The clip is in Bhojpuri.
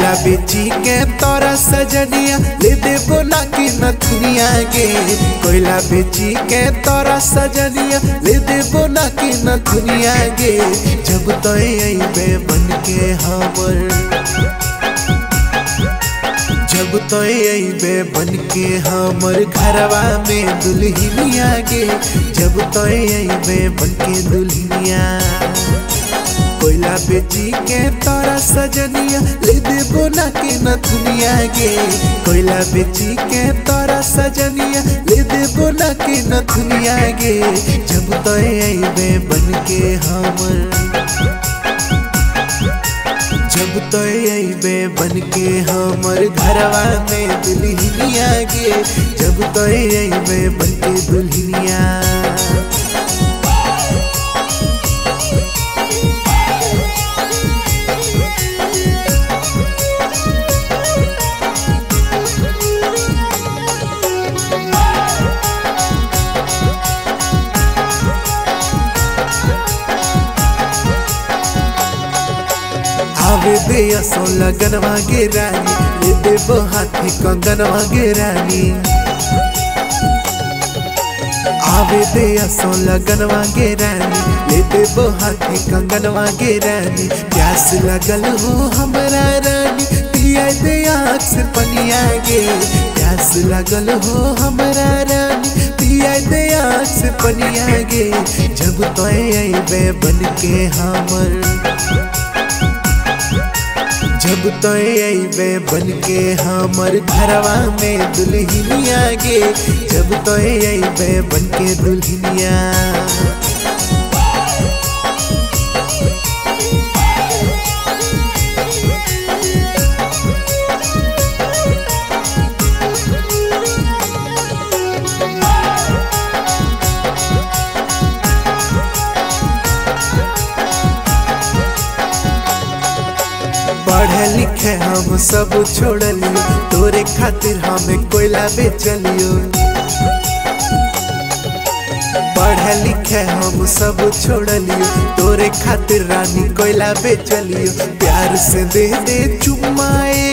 कोयला बेची के तोरा सजनिया ले देबो ना कि नथुनिया गे। कोयला बेची के तोरा सजनिया ले देबो ना कि नथुनिया गे। जब तो अइबे बन के हमर, जब तो अइबे बन के हमर घरवा में दुल्हनिया गे। जब तो अइबे बन के दुल्हनिया। कोयला बेची के तोरा सजनिया ले देबो ना कि नथुनिया गे। कोयला बेची के तोरा सजनिया ले देबो ना कि नथुनिया गे। जब तो अइबे बन के हमर, जब तो अइबे बन के हमर घरवा में दुल्हनिया गे। जब तो अइबे बन के दुल्हनिया। आवे दे असो लगनवा गे रानी, ले देबो हाथी कंगनवा गे रानी। आवे दे असो लगनवा गे रानी, ले देबो हाथी कंगनवा गे रानी। प्यास लगल हो हमरा रानी, पिया दे आँख से पनिया गे। प्यास लगल हो हमरा रानी, पिया दे आँख से पनिया गे। जब तो अइबे बन के हमर, जब तो अइबे बन के हमर घरवा में दुल्हनिया गे। जब तो अइबे बन के दुल्हनिया। पढ़े लिखे हम सब छोड़लियो, तोरे खातिर हमें कोयला बेचलियो। पढ़े लिखे हम सब छोड़लियो, तोरे खातिर रानी कोयला बेचलियो। प्यार से दे दे चुम्मा